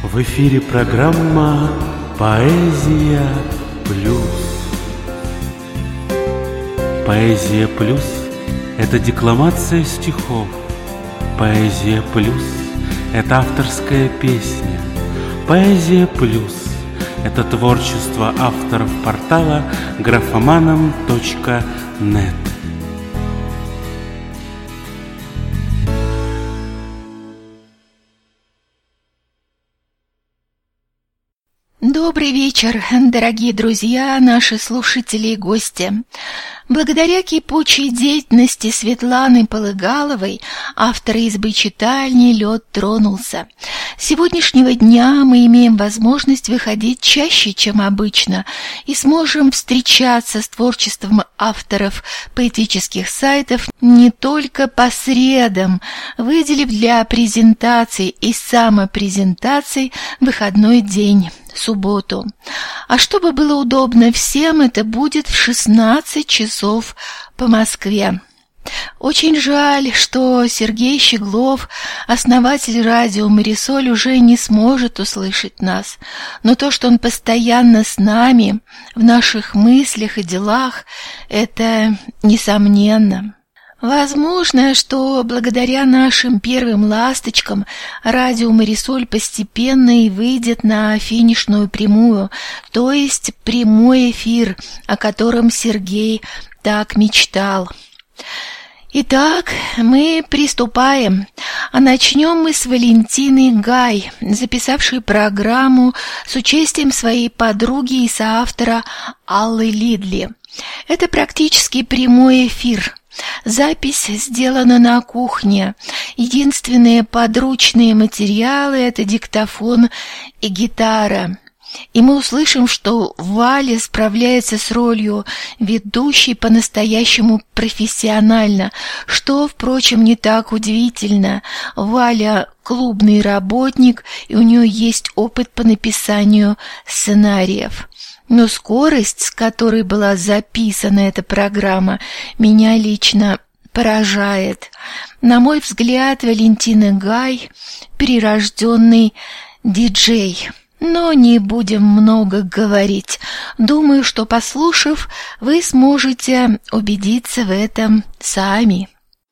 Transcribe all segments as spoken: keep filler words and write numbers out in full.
В эфире программа «Поэзия плюс». Поэзия плюс – это декламация стихов. Поэзия плюс – это авторская песня. Поэзия плюс – это творчество авторов портала графоманом точка нет. Добрый вечер, дорогие друзья, наши слушатели и гости. Благодаря кипучей деятельности Светланы Полыгаловой, автора избы читальни, лед тронулся. С сегодняшнего дня мы имеем возможность выходить чаще, чем обычно, и сможем встречаться с творчеством авторов поэтических сайтов не только по средам, выделив для презентаций и самопрезентаций выходной день, субботу. А чтобы было удобно всем, это будет в шестнадцать часов по Москве. Очень жаль, что Сергей Щеглов, основатель радио «Марисоль», уже не сможет услышать нас. Но то, что он постоянно с нами, в наших мыслях и делах, это несомненно. Возможно, что благодаря нашим первым ласточкам радио «Марисоль» постепенно и выйдет на финишную прямую, то есть прямой эфир, о котором Сергей так мечтал. Итак, мы приступаем, а начнем мы с Валентины Гай, записавшей программу с участием своей подруги и соавтора Аллы Лидли. Это практически прямой эфир. Запись сделана на кухне. Единственные подручные материалы – это диктофон и гитара. И мы услышим, что Валя справляется с ролью ведущей по-настоящему профессионально, что, впрочем, не так удивительно. Валя – клубный работник, и у нее есть опыт по написанию сценариев. Но скорость, с которой была записана эта программа, меня лично поражает. На мой взгляд, Валентина Гай – прирожденный диджей. Но не будем много говорить. Думаю, что, послушав, вы сможете убедиться в этом сами.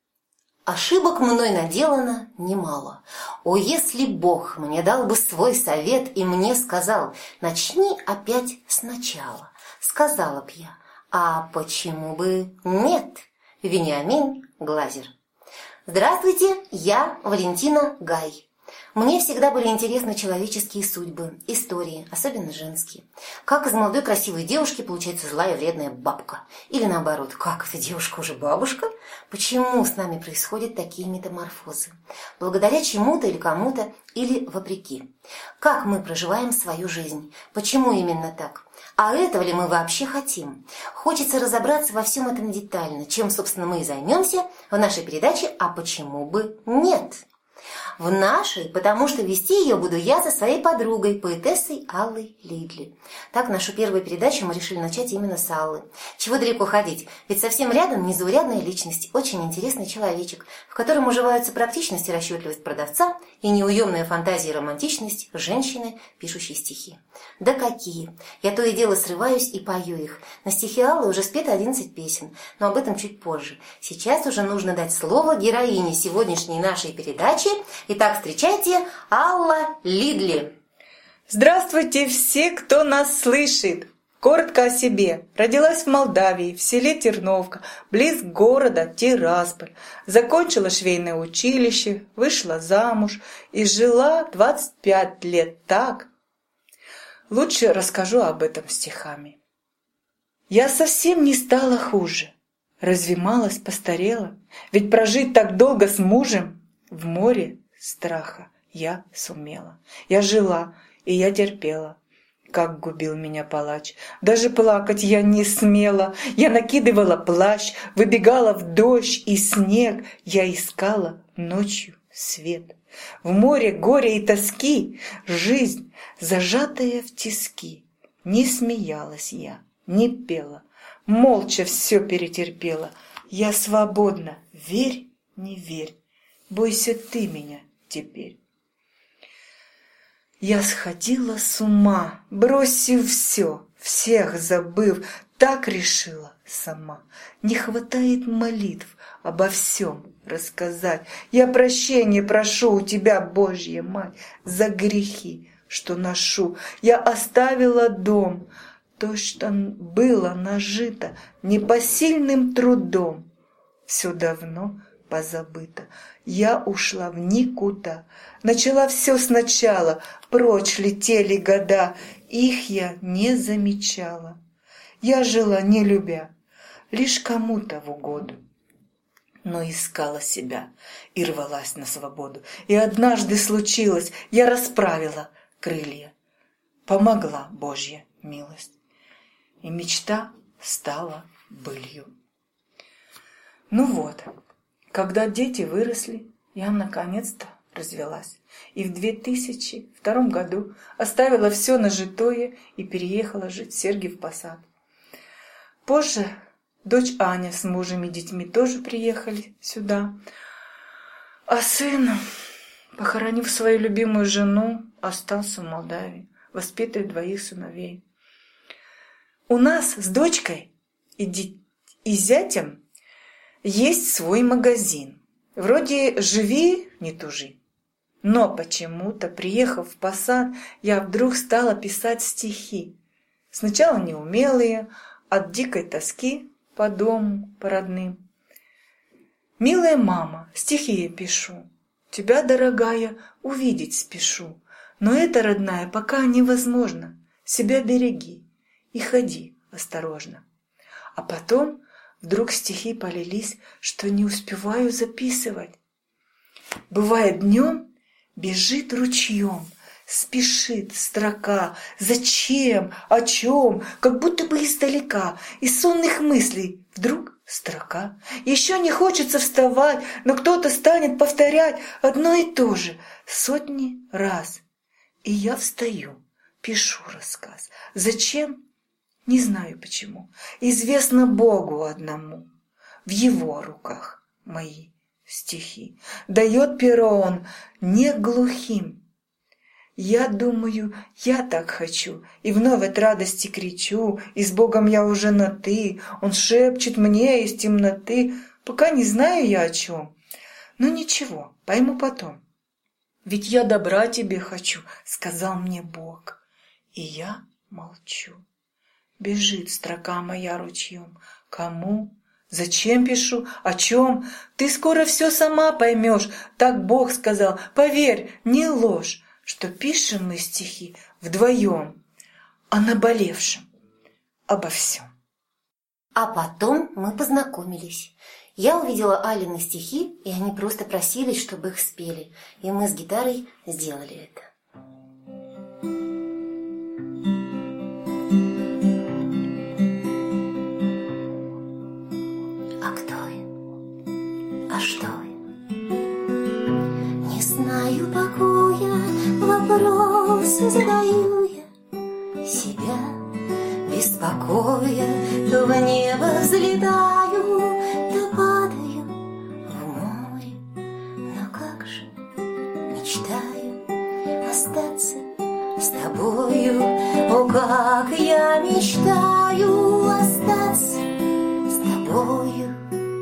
Ошибок мной наделано немало. О, если Бог мне дал бы свой совет и мне сказал: начни опять сначала, сказала б я: а почему бы нет? Вениамин Глазер. Здравствуйте, я Валентина Гай. Мне всегда были интересны человеческие судьбы, истории, особенно женские. Как из молодой красивой девушки получается злая и вредная бабка? Или наоборот, как эта девушка уже бабушка? Почему с нами происходят такие метаморфозы? Благодаря чему-то или кому-то, или вопреки? Как мы проживаем свою жизнь? Почему именно так? А этого ли мы вообще хотим? Хочется разобраться во всем этом детально, чем, собственно, мы и займемся в нашей передаче «А почему бы нет?». В нашей, потому что вести ее буду я со своей подругой, поэтессой Аллой Лидли. Так нашу первую передачу мы решили начать именно с Аллы. Чего далеко ходить, ведь совсем рядом незаурядная личность, очень интересный человечек, в котором уживаются практичность и расчетливость продавца и неуемная фантазия и романтичность женщины, пишущей стихи. Да какие! Я то и дело срываюсь и пою их. На стихи Аллы уже спето одиннадцать песен, но об этом чуть позже. Сейчас уже нужно дать слово героине сегодняшней нашей передачи. Итак, встречайте, Алла Лидли. Здравствуйте все, кто нас слышит. Коротко о себе. Родилась в Молдавии, в селе Терновка, близ города Тирасполь. Закончила швейное училище, вышла замуж и жила двадцать пять лет так. Лучше расскажу об этом стихами. Я совсем не стала хуже. Разве малость постарела? Ведь прожить так долго с мужем в море страха я сумела. Я жила, и я терпела. Как губил меня палач. Даже плакать я не смела. Я накидывала плащ, выбегала в дождь и снег. Я искала ночью свет. В море горя и тоски жизнь, зажатая в тиски. Не смеялась я, не пела, молча все перетерпела. Я свободна, верь, не верь, бойся ты меня теперь. Я сходила с ума, бросив все, всех забыв, так решила сама. Не хватает молитв обо всем рассказать. Я прощения прошу у тебя, Божья Мать, за грехи, что ношу. Я оставила дом, то, что было нажито непосильным трудом. Все давно позабыто. Я ушла в никуда, начала все сначала, прочь летели года, их я не замечала. Я жила не любя, лишь кому-то в угоду, но искала себя и рвалась на свободу. И однажды случилось, я расправила крылья, помогла Божья милость, и мечта стала былью. Ну вот, когда дети выросли, я наконец-то развелась. И в две тысячи втором году оставила все нажитое и переехала жить в Сергиев Посад. Позже дочь Аня с мужем и детьми тоже приехали сюда. А сын, похоронив свою любимую жену, остался в Молдавии, воспитывает двоих сыновей. У нас с дочкой и, ди- и зятем есть свой магазин. Вроде «живи, не тужи». Но почему-то, приехав в Посад, я вдруг стала писать стихи. Сначала неумелые, от дикой тоски по дому, по родным. «Милая мама, стихи я пишу, тебя, дорогая, увидеть спешу. Но это, родная, пока невозможно. Себя береги и ходи осторожно». А потом вдруг стихи полились, что не успеваю записывать. Бывает, днем бежит ручьем, спешит строка. Зачем, о чем, как будто бы издалека. Из сонных мыслей вдруг строка. Еще не хочется вставать, но кто-то станет повторять одно и то же сотни раз. И я встаю, пишу рассказ. Зачем? Не знаю почему. Известно Богу одному. В Его руках мои стихи. Дает перо Он не глухим. Я думаю, я так хочу, и вновь от радости кричу, и с Богом я уже на «ты». Он шепчет мне из темноты, пока не знаю я о чем. Но ничего, пойму потом. Ведь я добра тебе хочу, сказал мне Бог. И я молчу. Бежит строка моя ручьем. Кому? Зачем пишу? О чем? Ты скоро все сама поймешь. Так Бог сказал. Поверь, не ложь, что пишем мы стихи вдвоем о наболевшем, обо всем. А потом мы познакомились. Я увидела Алины стихи, и они просто просились, чтобы их спели. И мы с гитарой сделали это. А кто я? А что я? Не знаю покоя, вопросы задаю я себя, беспокоя, то в небо взлетаю, то падаю в море. Но как же мечтаю остаться с тобою, о, как я мечтаю остаться с тобою.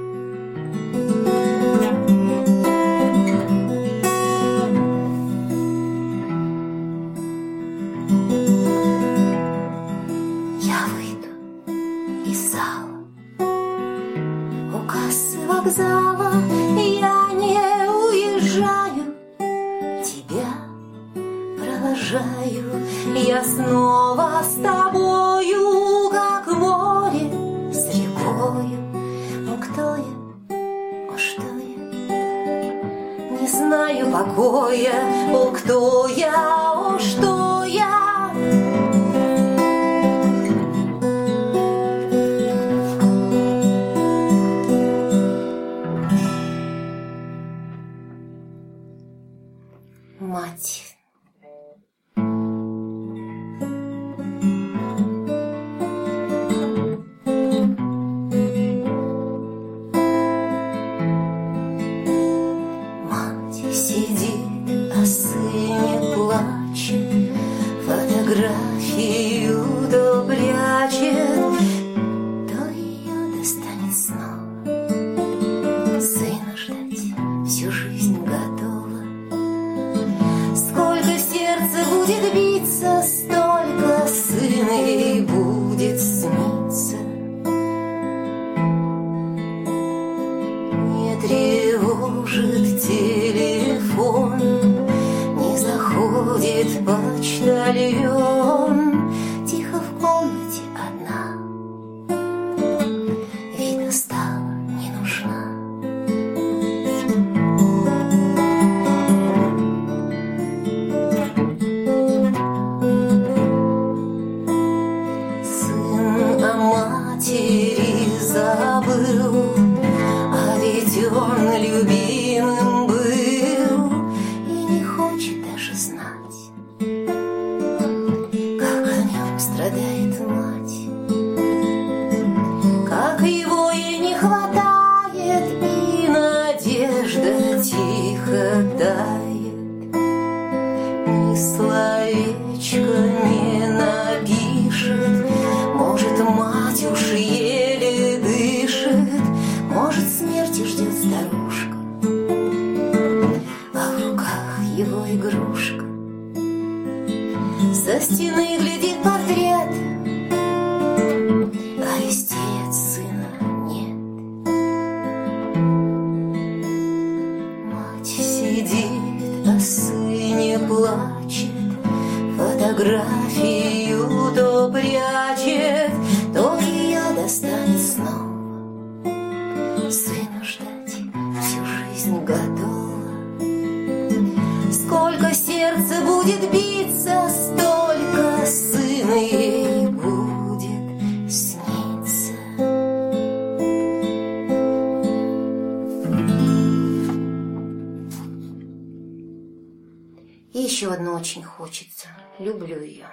Вокзала я не уезжаю, тебя провожаю, я снова с тобою, как море с рекою. Ну кто я, о что я, не знаю покоя, о кто я, о что я. Мать. Мать сидит, а сын не плачет. фотографию то прячет, то ее достанет снова. Сына ждать всю жизнь готова. Сколько в сердце будет биться, столько сына ей будет сниться. Не тревожит телефон, не заходит почтальон. Тихо в комнате одна, видно, стала не нужна. Сын о матери забыл, а ведь он любимым был и не хочет даже знать, как о нем страдает мать, как его ей не хватает, и надежда тихо тает. Ни словечко не напишет, может, мать уж еле дышит, может, смерти ждет старушка, а в руках его игрушка. Со стены глядит портрет, а вестей от сына нет. Мать сидит, о сыне плачет, фотографию то прячет, то ее достанет снова. Сыну ждать всю жизнь готова. Сколько сердце будет биться, столько сына ей будет сниться. И еще одно очень хочется. Люблю ее.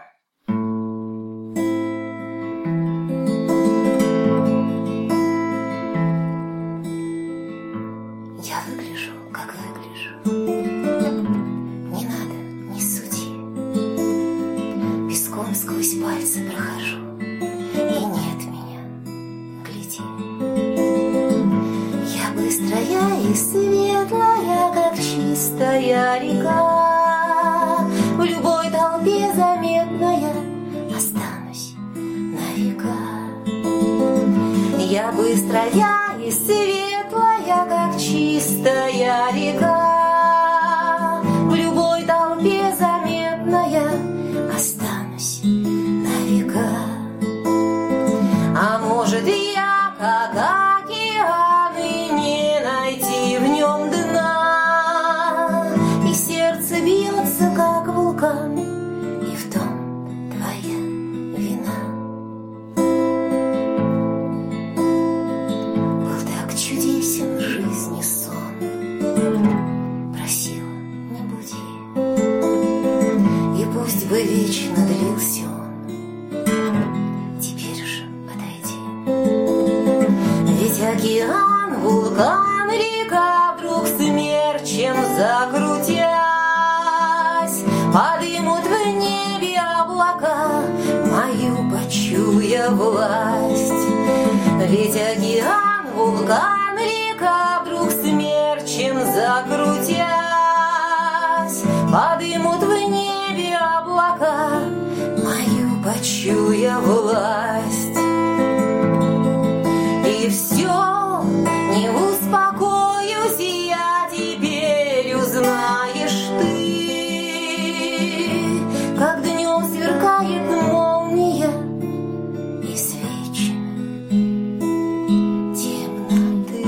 Я выгляжу, как выгляжу. Не надо, не суди. Песком сквозь пальцы прохожу, и нет меня, гляди. Я быстрая и светлая, как чистая река. В любой толпе заметная останусь на века. Я быстрая и светлая, как чистая река. В любой толпе заметная останусь на века. А может, я, как океан, и не найти в нем дна, и сердце бьется, как вулкан, и в том твоя вина. Был так чудесен в жизни сон, просила, не буди, и пусть бы вечно длился он, теперь же отойди. Ведь океан, вулкан, река вдруг смерчем закрутясь, подымут в небе облака, мою почуя власть. Ведь океан, вулкан, река вдруг смерчем закрутясь, подымут в небе облака, мою почуя власть. И все, не успокоюсь я теперь, узнаешь ты, как днем сверкает молния из вечной темноты.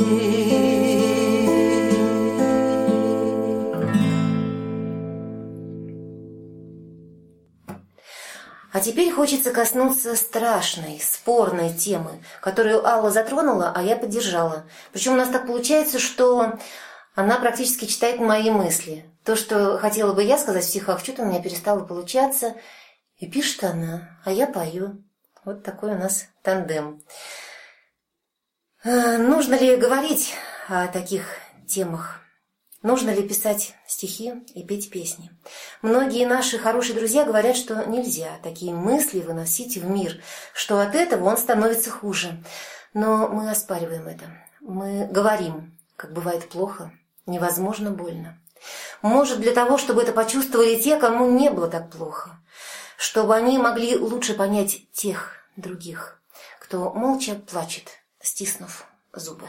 А теперь хочется коснуться страшной, спорной темы, которую Алла затронула, а я поддержала. Причем у нас так получается, что она практически читает мои мысли. То, что хотела бы я сказать в стихах, что-то у меня перестало получаться. И пишет она, а я пою. Вот такой у нас тандем. Нужно ли говорить о таких темах? Нужно ли писать стихи и петь песни? Многие наши хорошие друзья говорят, что нельзя такие мысли выносить в мир, что от этого он становится хуже. Но мы оспариваем это. Мы говорим, как бывает плохо, невозможно больно. Может, для того, чтобы это почувствовали те, кому не было так плохо, чтобы они могли лучше понять тех других, кто молча плачет, стиснув зубы.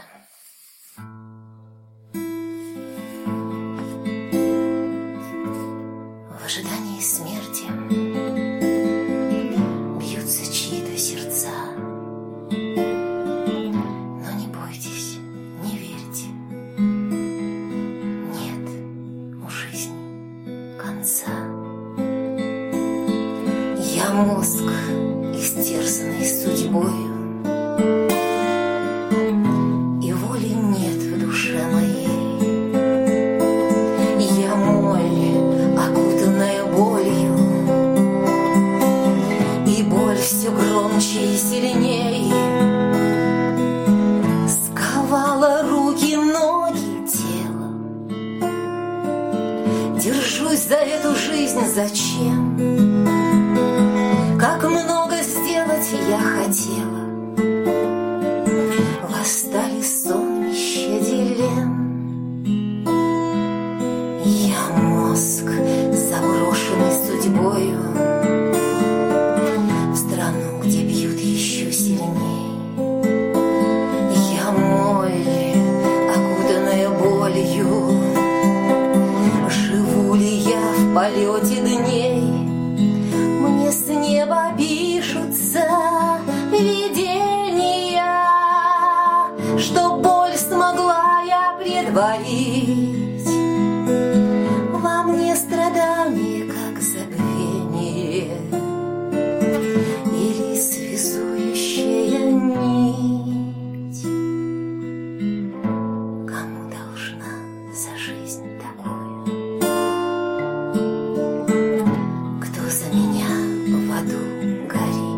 В ожидании смерти бьются чьи-то сердца. Но не бойтесь, не верьте. Нет у жизни конца. Я мозг, истерзанный судьбою, и воли нет в душе моей. Я моль, окутанная болью, и боль все громче и сильней сковала руки, ноги, тело. Держусь за эту жизнь, зачем? Как много сделать я хотела. Восстали сонмища дилемм. Я мозг, заброшенный судьбою, в страну, где бьют еще сильней. Я моль, окутанная болью. Живу ли я в полете дней? Мне с неба пишутся видения, что боль смогла я предварить. Во мне страдание, как забвение, или связующая нить. Кому должна за жизнь такое? Кто за меня в аду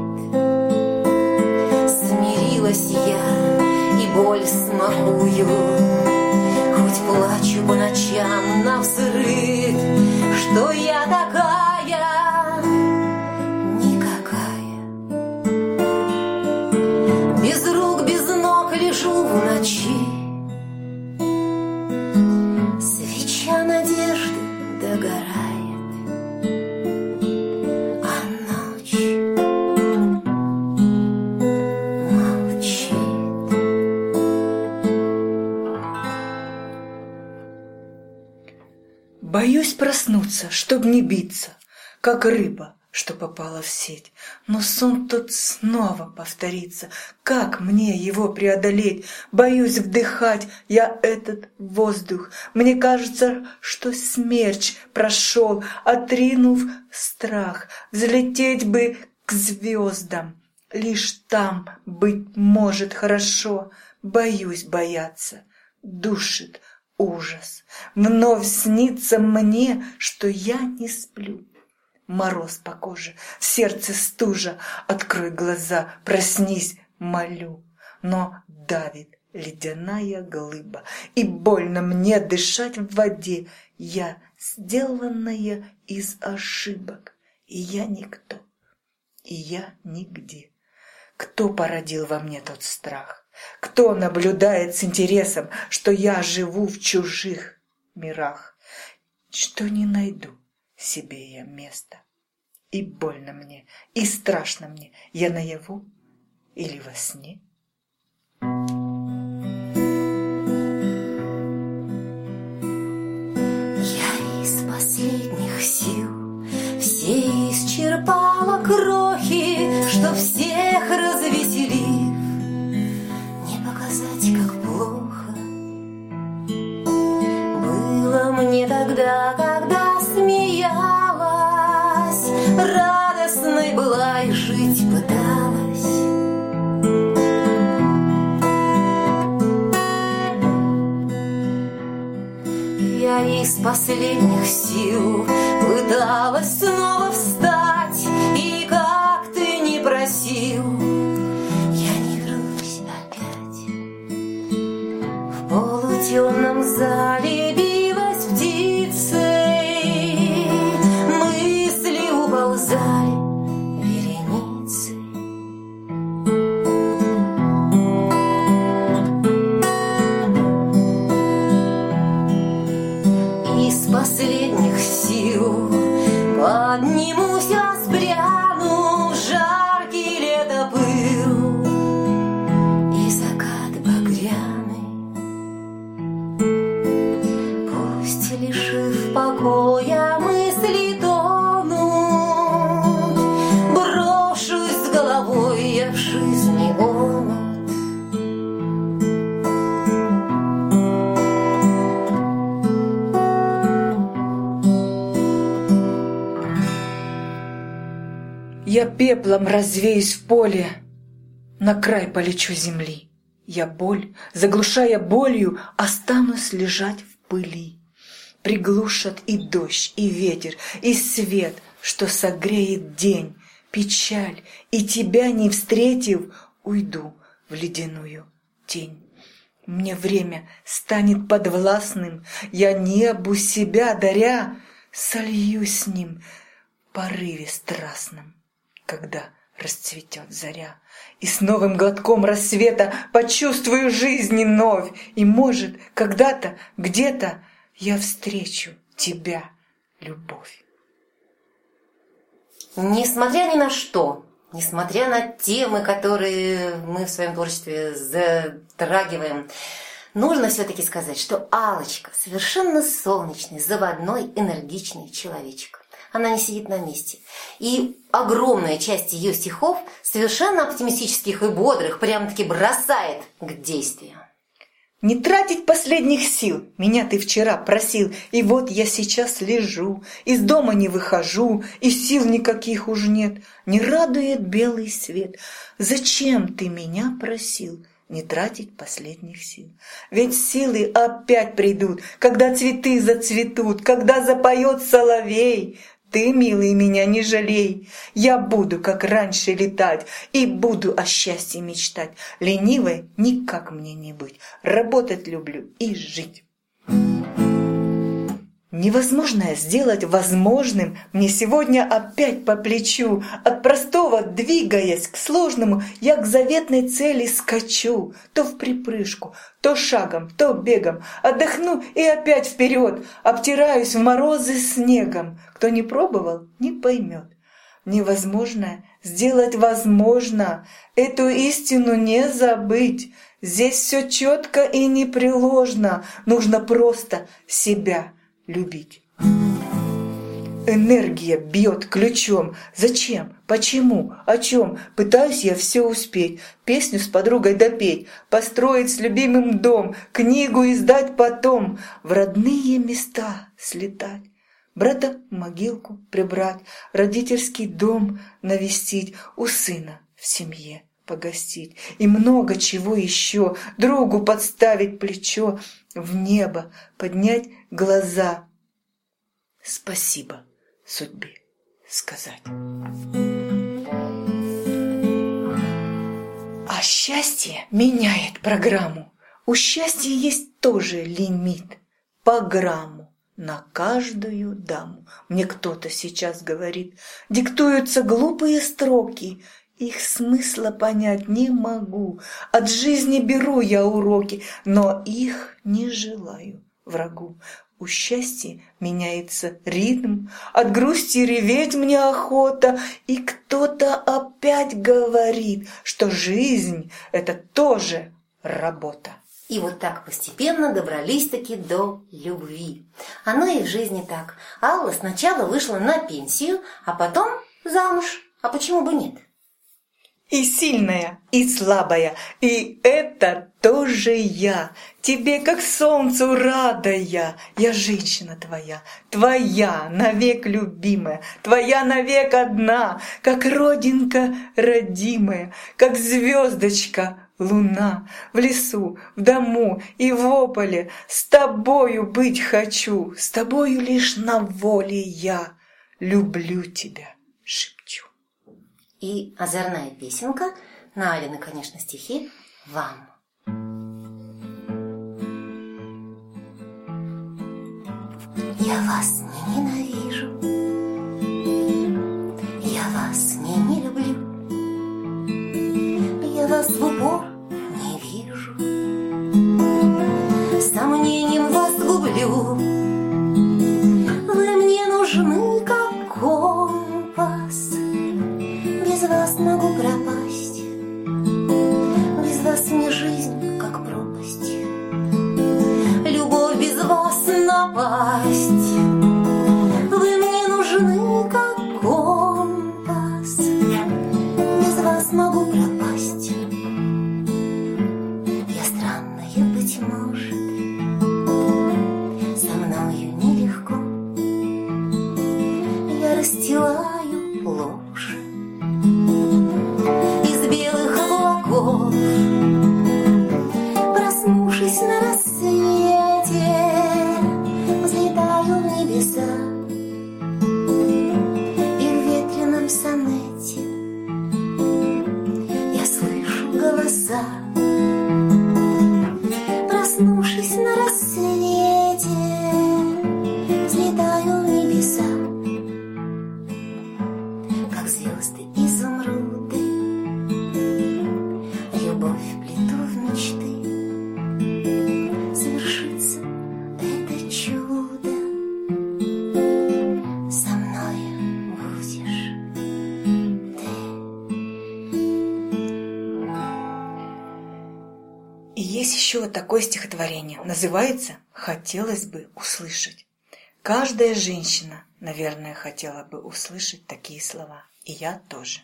горит? Смирилась я и боль смакую, хоть плачу по ночам навзрыд, что я такая никакая. Без рук, без ног лежу в ночи, свеча надежды догорает, а ночь молчит. Боюсь проснуться, чтоб не биться, как рыба, что попала в сеть. Но сон тот снова повторится. Как мне его преодолеть? Боюсь вдыхать я этот воздух. Мне кажется, что смерч прошел, отринув страх. Взлететь бы к звездам, лишь там быть может хорошо. Боюсь бояться, душит ужас. Вновь снится мне, что я не сплю. Мороз по коже, в сердце стужа. Открой глаза, проснись, молю. Но давит ледяная глыба, и больно мне дышать в воде. Я сделанная из ошибок, и я никто, и я нигде. Кто породил во мне тот страх? Кто наблюдает с интересом, что я живу в чужих мирах, что не найду себе я места? И больно мне, и страшно мне, я наяву или во сне? Я из последних сил все исчерпала крохи, что всех развеселив, не показать, как плохо было мне тогда, когда смеялась, радостной была и жить пыталась. Я из последних сил пыталась снова встать, и как ты не просил, я не вернусь опять. В полутемном зале билась Поднимусь, воспряну в жаркий летопыл и закат багряный. Пусть, лишив покоя, мысли тонут, брошусь с головой я в жизни омут. Я пеплом развеюсь в поле, на край полечу земли. Я боль, заглушая болью, останусь лежать в пыли. Приглушат и дождь, и ветер, и свет, что согреет день, печаль, и тебя не встретив, уйду в ледяную тень. Мне время станет подвластным, я небу себя даря, сольюсь с ним в порыве страстном, когда расцветет заря, и с новым глотком рассвета почувствую жизнь вновь, и, может, когда-то, где-то я встречу тебя, любовь. Несмотря ни на что, несмотря на темы, которые мы в своем творчестве затрагиваем, нужно все-таки сказать, что Аллочка совершенно солнечный, заводной, энергичный человечек. Она не сидит на месте. И огромная часть ее стихов совершенно оптимистических и бодрых прямо-таки бросает к действию. Не тратить последних сил, меня ты вчера просил, и вот я сейчас лежу, из дома не выхожу, и сил никаких уж нет, не радует белый свет. Зачем ты меня просил не тратить последних сил? Ведь силы опять придут, когда цветы зацветут, когда запоет соловей. Ты, милый, меня не жалей, я буду, как раньше, летать, и буду о счастье мечтать. Ленивой никак мне не быть, работать люблю и жить. Невозможное сделать возможным мне сегодня опять по плечу. От простого, двигаясь к сложному, я к заветной цели скачу. То в припрыжку, то шагом, то бегом. Отдохну и опять вперед. Обтираюсь в морозы снегом. Кто не пробовал, не поймет. Невозможное сделать возможно. Эту истину не забыть. Здесь все четко и непреложно. Нужно просто себя любить. Энергия бьет ключом. Зачем? Почему? О чем? Пытаюсь я все успеть. Песню с подругой допеть, построить с любимым дом, книгу издать потом, в родные места слетать, брата в могилку прибрать, родительский дом навестить, у сына в семье погостить. И много чего еще, другу подставить плечо, в небо поднять глаза, спасибо судьбе сказать. А счастье меняет программу. У счастья есть тоже лимит по грамму на каждую даму. Мне кто-то сейчас говорит, диктуются глупые строки, их смысла понять не могу. От жизни беру я уроки, но их не желаю врагу. У счастья меняется ритм, от грусти реветь мне охота, и кто-то опять говорит, что жизнь — это тоже работа. И вот так постепенно добрались-таки до любви. Оно и в жизни так. Алла сначала вышла на пенсию, а потом замуж. А почему бы нет? И сильная, и слабая, и это тоже я. Тебе, как солнцу, рада я. Я женщина твоя, твоя, навек любимая, твоя навек одна, как родинка родимая, как звездочка луна. В лесу, в дому и в ополе с тобою быть хочу, с тобою лишь на воле я люблю тебя, шепчу. И озорная песенка, на Алины, конечно, стихи, вам. Я вас не ненавижу, я вас не не люблю, я вас в упор не вижу, сомнением вас гублю. Вы мне нужны, как пропасть. Вы мне нужны, как компас, без вас могу пропасть. Я странная, быть может, со мною нелегко. Я расстилаю ложь из белых облаков. Проснувшись на рассвете, взлетаю в небеса. И в ветреном сонете я слышу голоса. Проснувшись на рассвете, взлетаю в небеса. Как звезды изумруды, любовь плету в мечты. Свершится это чудо, со мной будешь ты. И есть еще вот такое стихотворение. Называется «Хотелось бы услышать». Каждая женщина, наверное, хотела бы услышать такие слова. И я тоже.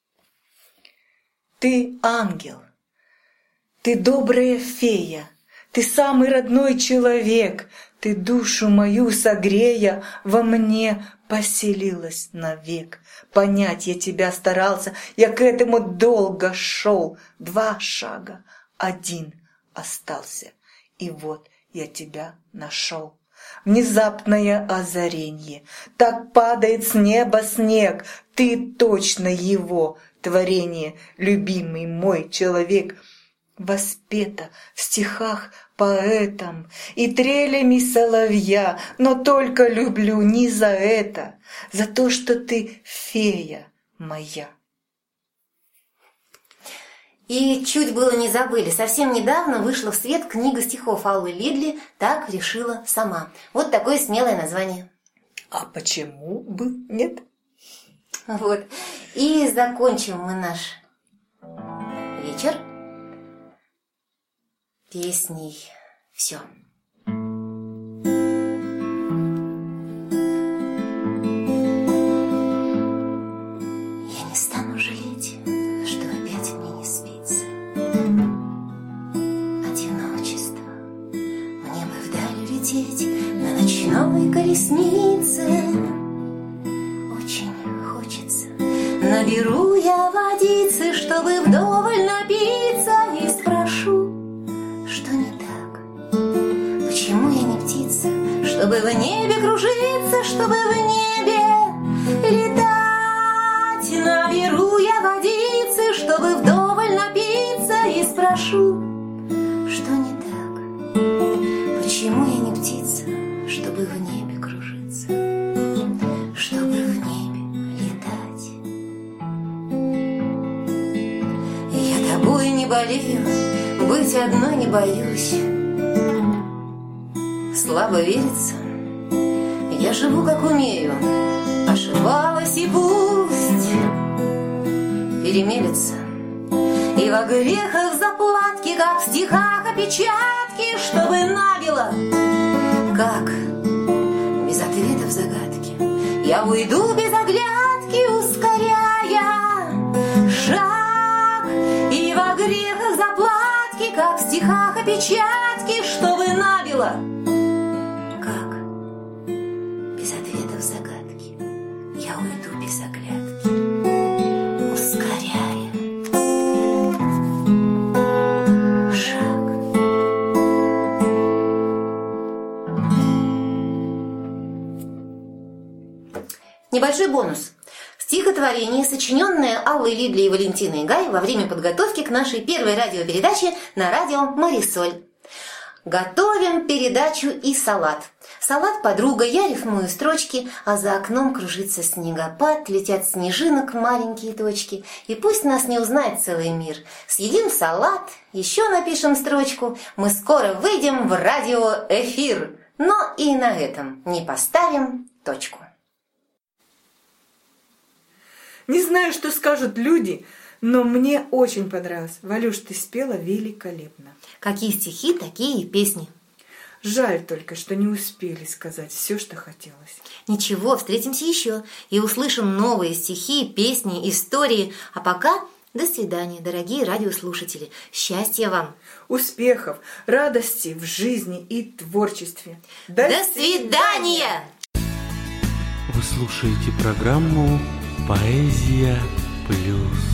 Ты ангел, ты добрая фея, ты самый родной человек, ты душу мою согрея, во мне поселилась навек. Понять я тебя старался, я к этому долго шел. Два шага, один остался, и вот я тебя нашел. Внезапное озаренье, так падает с неба снег, ты точно его творение, любимый мой человек. Воспета в стихах поэтом и трелями соловья, но только люблю не за это, за то, что ты фея моя. И чуть было не забыли, совсем недавно вышла в свет книга стихов Аллы Лидли «Так решила сама». Вот такое смелое название. А почему бы нет? Вот. И закончим мы наш вечер песней «Все». Я не стану жалеть, что опять мне не спится. Одиночество. Мне бы вдаль лететь на ночной колеснице. Очень хочется. Наберу я водицы, чтобы вдоволь напиться, и спрошу, что не так. Почему я не птица, чтобы в небе кружиться, чтобы в небе летать? Наберу я водицы, чтобы вдоволь напиться, и спрошу, что не так. Почему я не птица, чтобы в небе кружиться, чтобы в небе летать? И я тобой не болею, быть одной не боюсь. Слабо верится, я живу как умею. Ошибалась и пусть перемелется. И во грехах заплатки, как в стихах опечатки, чтобы набило, как без ответов загадки. Я уйду без оглядки, ускоряя шаг. И во грехах заплатки, как в стихах опечатки, чтобы набило, как без ответов загадки. Я уйду без оглядки, ускоряя шаг. Небольшой бонус. Стихотворение, сочиненное Аллой Лидли и Валентиной Гай во время подготовки к нашей первой радиопередаче на радио «Марисоль». Готовим передачу и салат. Салат подруга, я рифмую строчки, а за окном кружится снегопад, летят снежинок маленькие точки. И пусть нас не узнает целый мир. Съедим салат, еще напишем строчку. Мы скоро выйдем в радиоэфир. Но и на этом не поставим точку. Не знаю, что скажут люди, но мне очень понравилось. Валюш, ты спела великолепно. Какие стихи, такие и песни. Жаль только, что не успели сказать все, что хотелось. Ничего, встретимся еще и услышим новые стихи, песни, истории. А пока до свидания, дорогие радиослушатели. Счастья вам! Успехов, радости в жизни и творчестве. До, до свидания! Вы слушаете программу «Поэзия плюс».